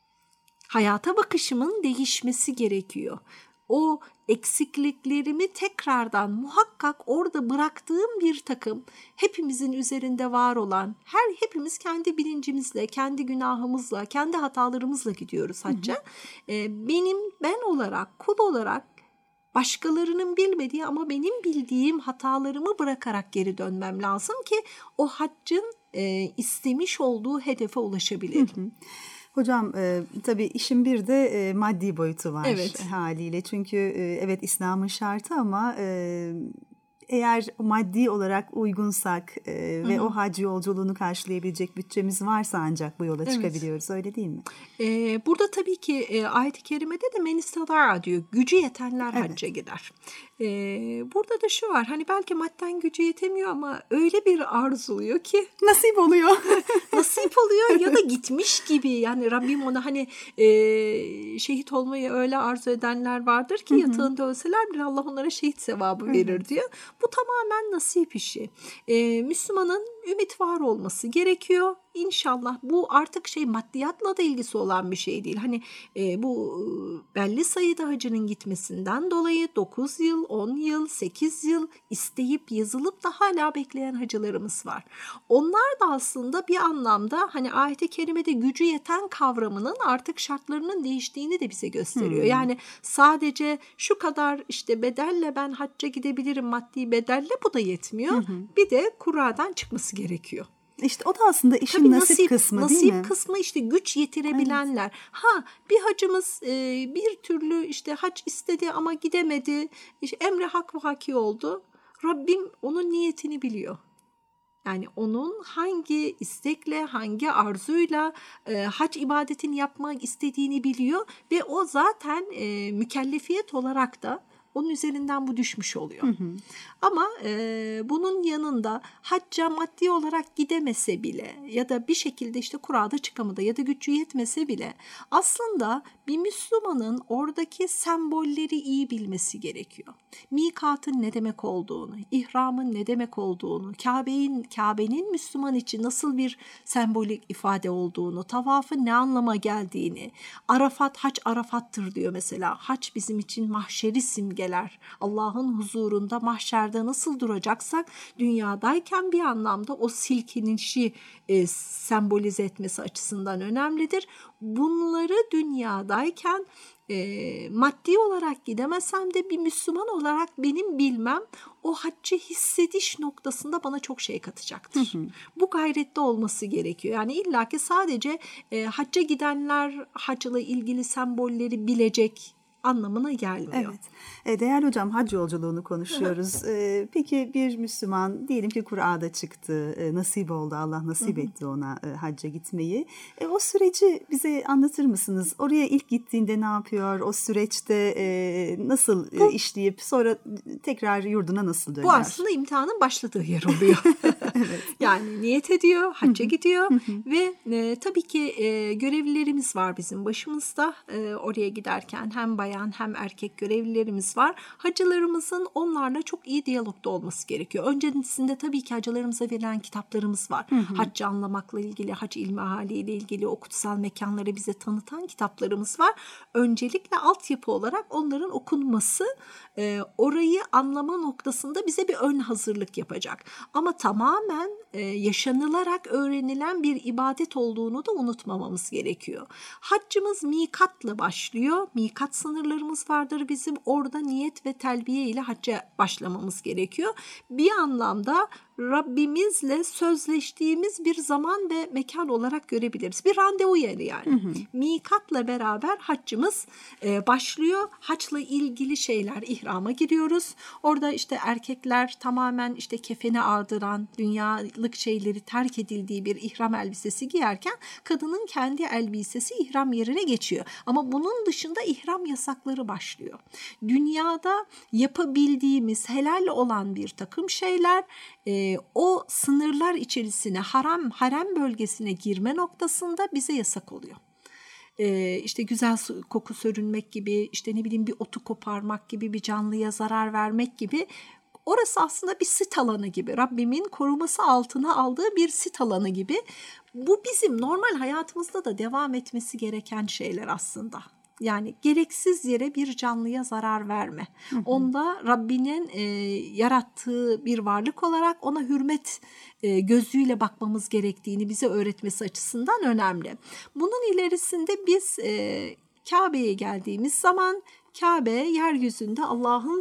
Hayata bakışımın değişmesi gerekiyor. O eksikliklerimi tekrardan muhakkak orada bıraktığım bir takım hepimizin üzerinde var olan hepimiz kendi bilincimizle, kendi günahımızla, kendi hatalarımızla gidiyoruz hacca. Ben olarak, kul olarak başkalarının bilmediği ama benim bildiğim hatalarımı bırakarak geri dönmem lazım ki o haccın istemiş olduğu hedefe ulaşabilelim. Hocam tabii işin bir de maddi boyutu var evet. haliyle. Çünkü evet İslam'ın şartı ama eğer maddi olarak uygunsak ve o hac yolculuğunu karşılayabilecek bütçemiz varsa ancak bu yola çıkabiliyoruz. Öyle değil mi? Burada tabii ki ayet-i kerimede de men istata'a diyor. Gücü yetenler hacca gider. Burada da şu var. Hani belki madden gücü yetemiyor ama öyle bir arzuluyor ki. Nasip oluyor. Nasip oluyor ya da gitmiş gibi. Yani Rabbim ona hani şehit olmayı öyle arzu edenler vardır ki yatağında ölseler bile Allah onlara şehit sevabı verir diyor. Bu tamamen nasip işi. Müslümanın ümit var olması gerekiyor. İnşallah bu artık maddiyatla da ilgisi olan bir şey değil. Hani bu belli sayıda hacının gitmesinden dolayı 9 yıl, 10 yıl, 8 yıl isteyip yazılıp da hala bekleyen hacılarımız var. Onlar da aslında bir anlamda hani ayet-i kerimede gücü yeten kavramının artık şartlarının değiştiğini de bize gösteriyor. Yani sadece şu kadar işte bedelle ben hacca gidebilirim, maddi bedelle, bu da yetmiyor. Bir de Kura'dan çıkması gerekiyor. İşte o da aslında işin Tabii nasip kısmı değil mi? Nasip kısmı, işte güç yetirebilenler. Evet. Bir hacımız bir türlü işte hac istedi ama gidemedi. İşte emre hak vaki oldu. Rabbim onun niyetini biliyor. Yani onun hangi istekle, hangi arzuyla hac ibadetini yapmak istediğini biliyor ve o zaten mükellefiyet olarak da onun üzerinden bu düşmüş oluyor. Ama bunun yanında hacca maddi olarak gidemese bile ya da bir şekilde işte Kur'a'da çıkamadı ya da gücü yetmese bile aslında bir Müslümanın oradaki sembolleri iyi bilmesi gerekiyor. Mikatın ne demek olduğunu, ihramın ne demek olduğunu, Kabe'nin Müslüman için nasıl bir sembolik ifade olduğunu, tavafın ne anlama geldiğini, Arafat, hac Arafat'tır diyor mesela. Hac bizim için mahşeri simgeler. Allah'ın huzurunda mahşerde nasıl duracaksak dünyadayken bir anlamda o silkinişi sembolize etmesi açısından önemlidir. Bunları dünyadayken maddi olarak gidemesem de bir Müslüman olarak benim bilmem o haccı hissediş noktasında bana çok şey katacaktır. Bu gayrette olması gerekiyor. Yani illaki sadece hacca gidenler hacla ilgili sembolleri bilecek anlamına gelmiyor. Evet. Değerli hocam, hac yolculuğunu konuşuyoruz. Peki bir Müslüman diyelim ki Kur'a'da çıktı, nasip oldu, Allah nasip etti ona hacca gitmeyi. O süreci bize anlatır mısınız? Oraya ilk gittiğinde ne yapıyor? O süreçte nasıl işleyip sonra tekrar yurduna nasıl döner? Bu aslında imtihanın başladığı yer oluyor. Evet. Yani niyet ediyor, hacca gidiyor ve tabii ki görevlilerimiz var bizim başımızda. Oraya giderken hem bayan hem erkek görevlilerimiz var. Hacılarımızın onlarla çok iyi diyalogda olması gerekiyor. Öncesinde tabii ki hacılarımıza verilen kitaplarımız var. Haccı anlamakla ilgili, hac ilmi haliyle ilgili o kutsal mekanları bize tanıtan kitaplarımız var. Öncelikle altyapı olarak onların okunması orayı anlama noktasında bize bir ön hazırlık yapacak. Ama tamamen yaşanılarak öğrenilen bir ibadet olduğunu da unutmamamız gerekiyor. Haccımız mikatla başlıyor. Mikat sınırlarımız vardır bizim. Orada niyet ve telbiye ile hacca başlamamız gerekiyor. Bir anlamda Rabbimizle sözleştiğimiz bir zaman ve mekan olarak görebiliriz. Bir randevu yeri yani. Mikatla beraber haccımız başlıyor. Haçla ilgili şeyler, ihrama giriyoruz. Orada işte erkekler tamamen işte kefeni ardıran, dünyalık şeyleri terk edildiği bir ihram elbisesi giyerken kadının kendi elbisesi ihram yerine geçiyor. Ama bunun dışında ihram yasakları başlıyor. Dünyada yapabildiğimiz helal olan bir takım şeyler o sınırlar içerisine harem bölgesine girme noktasında bize yasak oluyor. İşte güzel koku sürünmek gibi, işte ne bileyim bir otu koparmak gibi, bir canlıya zarar vermek gibi. Orası aslında bir sit alanı gibi, Rabbimin koruması altına aldığı bir sit alanı gibi. Bu bizim normal hayatımızda da devam etmesi gereken şeyler aslında. Yani gereksiz yere bir canlıya zarar verme. Onda Rabbinin yarattığı bir varlık olarak ona hürmet gözüyle bakmamız gerektiğini bize öğretmesi açısından önemli. Bunun ilerisinde biz Kabe'ye geldiğimiz zaman Kabe yeryüzünde Allah'ın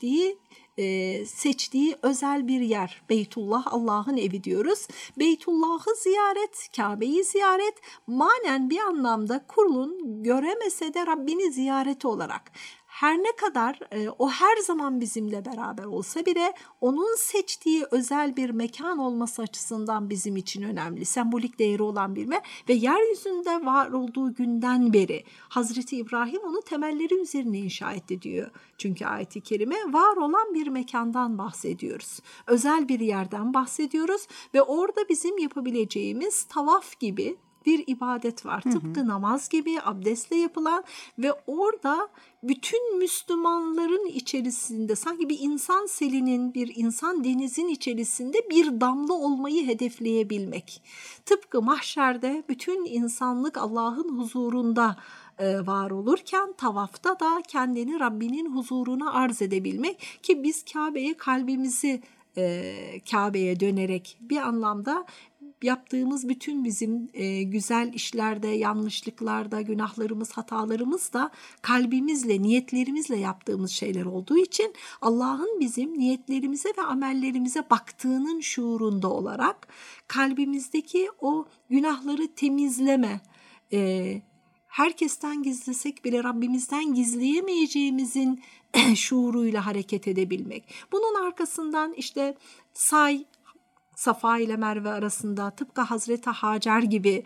seçtiği özel bir yer. Beytullah, Allah'ın evi diyoruz. Beytullah'ı ziyaret, Kabe'yi ziyaret, manen bir anlamda kulun göremese de Rabbini ziyareti olarak. Her ne kadar o her zaman bizimle beraber olsa bile onun seçtiği özel bir mekan olması açısından bizim için önemli. Sembolik değeri olan bir ve yeryüzünde var olduğu günden beri Hazreti İbrahim onu temelleri üzerine inşa etti diyor. Çünkü ayet-i kerime var olan bir mekandan bahsediyoruz. Özel bir yerden bahsediyoruz ve orada bizim yapabileceğimiz tavaf gibi bir ibadet var. Tıpkı namaz gibi abdestle yapılan ve orada bütün Müslümanların içerisinde sanki bir insan selinin, bir insan denizin içerisinde bir damla olmayı hedefleyebilmek. Tıpkı mahşerde bütün insanlık Allah'ın huzurunda var olurken tavafta da kendini Rabbinin huzuruna arz edebilmek ki biz Kabe'ye kalbimizi Kabe'ye dönerek bir anlamda yaptığımız bütün bizim güzel işlerde, yanlışlıklarda, günahlarımız, hatalarımız da kalbimizle, niyetlerimizle yaptığımız şeyler olduğu için Allah'ın bizim niyetlerimize ve amellerimize baktığının şuurunda olarak kalbimizdeki o günahları temizleme, herkesten gizlesek bile Rabbimizden gizleyemeyeceğimizin şuuruyla hareket edebilmek. Bunun arkasından işte Safa ile Merve arasında tıpkı Hazreti Hacer gibi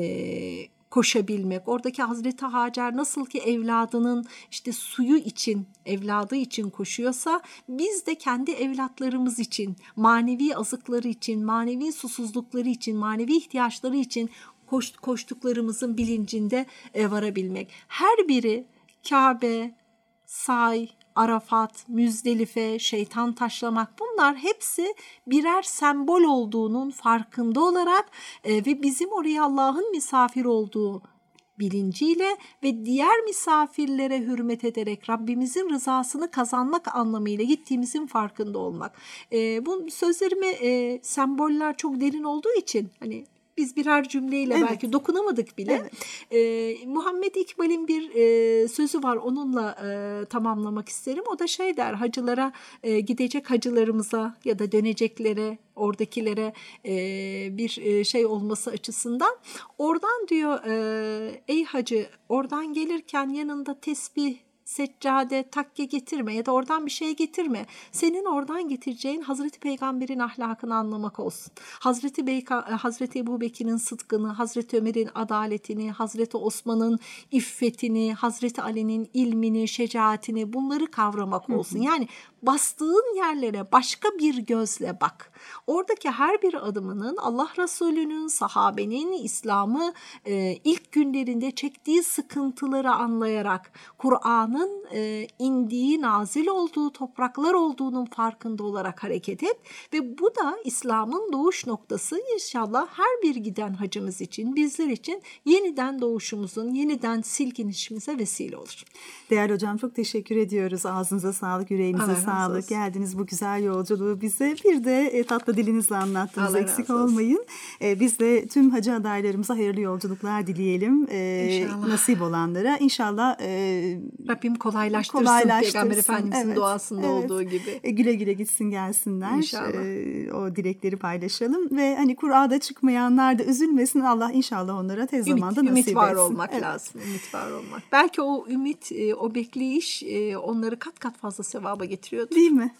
koşabilmek. Oradaki Hazreti Hacer nasıl ki evladının işte suyu için, evladı için koşuyorsa biz de kendi evlatlarımız için, manevi azıkları için, manevi susuzlukları için, manevi ihtiyaçları için koştuklarımızın bilincinde varabilmek. Her biri Kabe, Say, Arafat, Müzdelife, şeytan taşlamak, bunlar hepsi birer sembol olduğunun farkında olarak ve bizim oraya Allah'ın misafir olduğu bilinciyle ve diğer misafirlere hürmet ederek Rabbimizin rızasını kazanmak anlamıyla gittiğimizin farkında olmak. Bu sözlerime semboller çok derin olduğu için hani biz birer cümleyle belki dokunamadık bile. Muhammed İkbal'in bir sözü var, onunla tamamlamak isterim. O da şey der, hacılara, gidecek hacılarımıza ya da döneceklere, oradakilere bir şey olması açısından. Oradan diyor, ey hacı, oradan gelirken yanında tesbih, seccade, takke getirme ya da oradan bir şey getirme. Senin oradan getireceğin Hazreti Peygamber'in ahlakını anlamak olsun. Hazreti Ebubekir'in sıdkını, Hazreti Ömer'in adaletini, Hazreti Osman'ın iffetini, Hazreti Ali'nin ilmini, şecaatini, bunları kavramak olsun. Yani bastığın yerlere başka bir gözle bak. Oradaki her bir adımının Allah Resulü'nün, sahabenin, İslam'ı ilk günlerinde çektiği sıkıntıları anlayarak Kur'an'ın indiği, nazil olduğu topraklar olduğunun farkında olarak hareket et ve bu da İslam'ın doğuş noktası. İnşallah her bir giden hacımız için, bizler için yeniden doğuşumuzun, yeniden silkinişimize vesile olur. Değerli hocam, çok teşekkür ediyoruz. Ağzınıza sağlık, yüreğinize sağlık. Geldiniz bu güzel yolculuğu bize bir de tatlı dilinizle anlattınız. Allah eksik olmayın. Biz de tüm hacı adaylarımıza hayırlı yolculuklar dileyelim. Nasip olanlara. İnşallah Rabbim kolaylaştırsın. Peygamber Efendimizin duasında olduğu gibi. Güle güle gitsin gelsinler. İnşallah. O dilekleri paylaşalım ve hani Kur'a'da çıkmayanlar da üzülmesin. Allah inşallah onlara tez zamanda nasip etsin. Ümit var olmak lazım. Ümit var olmak. Belki o ümit, o bekleyiş onları kat kat fazla sevaba getiriyordur. Değil mi?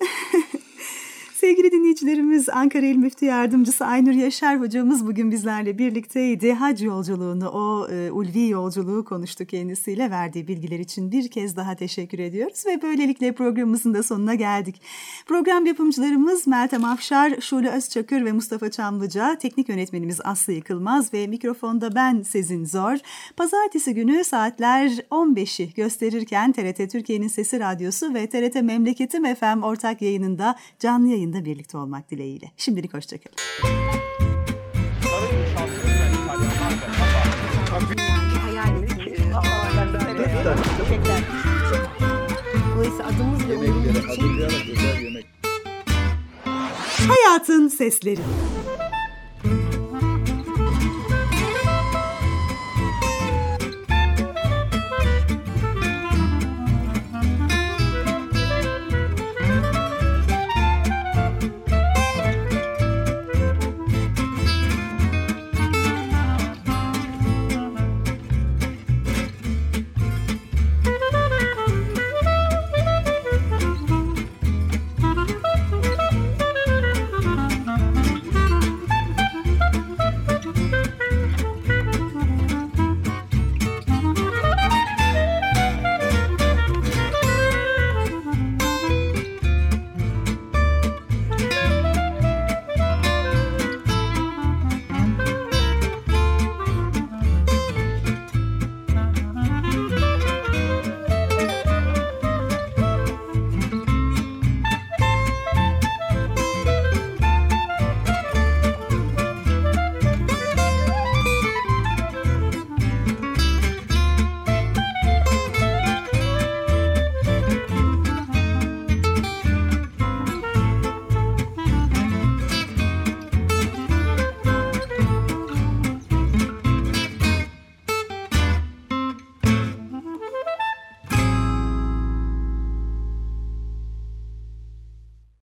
Sevgili dinleyicilerimiz, Ankara İl Müftü Yardımcısı Aynur Yaşar hocamız bugün bizlerle birlikteydi. Hac yolculuğunu, o ulvi yolculuğu konuştu kendisiyle. Verdiği bilgiler için bir kez daha teşekkür ediyoruz ve böylelikle programımızın da sonuna geldik. Program yapımcılarımız Meltem Afşar, Şule Özçakır ve Mustafa Çamlıca, teknik yönetmenimiz Aslı Yıkılmaz ve mikrofonda ben Sezin Zor. Pazartesi günü saatler 15'i gösterirken TRT Türkiye'nin Sesi Radyosu ve TRT Memleketim FM ortak yayınında canlı yayında birlikte olmak dileğiyle. Şimdilik hoşçakalın. Hayatın Sesleri.